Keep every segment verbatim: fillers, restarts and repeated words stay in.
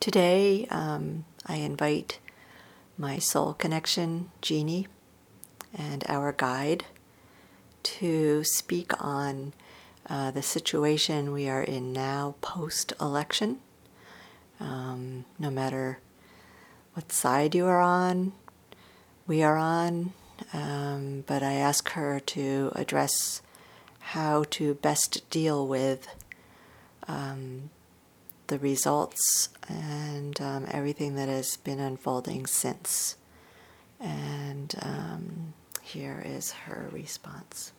Today, um, I invite my soul connection, Jeannie, and our guide to speak on uh, the situation we are in now post-election. Um, no matter what side you are on, we are on, um, but I ask her to address how to best deal with um, the results and um, everything that has been unfolding since. And um, here is her response.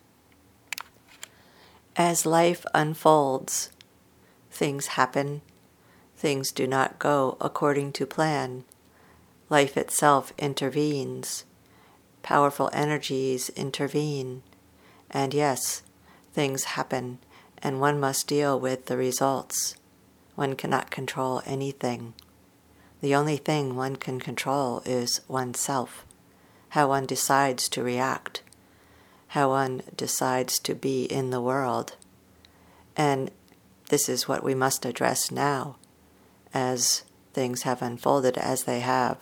As life unfolds, things happen, things do not go according to plan. Life itself intervenes, powerful energies intervene, and yes, things happen, and one must deal with the results. One cannot control anything. The only thing one can control is oneself, how one decides to react, how one decides to be in the world. And this is what we must address now, as things have unfolded as they have.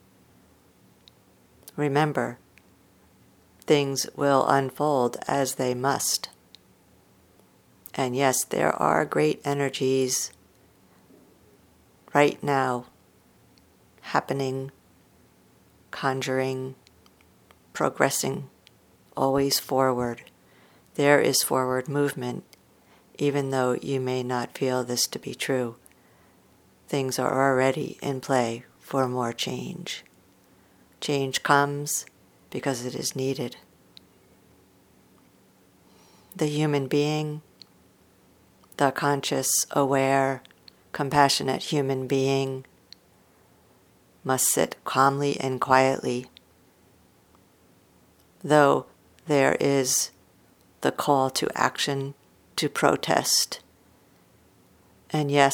Remember, things will unfold as they must. And yes, there are great energies right now happening, conjuring, progressing, always forward. There is forward movement, even though you may not feel this to be true. Things are already in play for more change. Change comes because it is needed. The human being, the conscious, aware, compassionate human being, must sit calmly and quietly, though there is the call to action, to protest. And yes,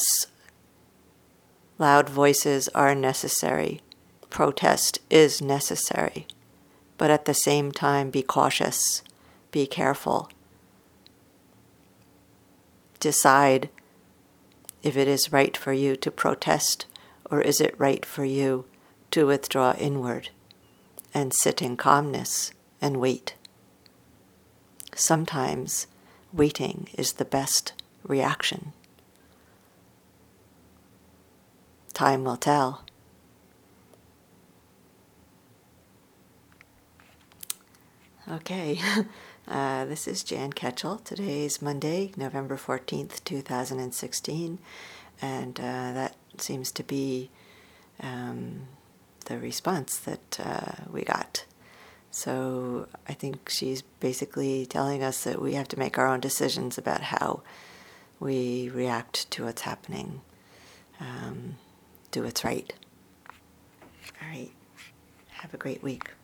loud voices are necessary. Protest is necessary. But at the same time, be cautious, be careful. Decide if it is right for you to protest, or is it right for you to withdraw inward and sit in calmness and wait. Sometimes waiting is the best reaction. Time will tell. Okay, uh, this is Jan Ketchel. Today is Monday, November fourteenth, two thousand sixteen, and uh, that seems to be um, the response that uh, we got. So I think she's basically telling us that we have to make our own decisions about how we react to what's happening. Um, do what's right. All right. Have a great week.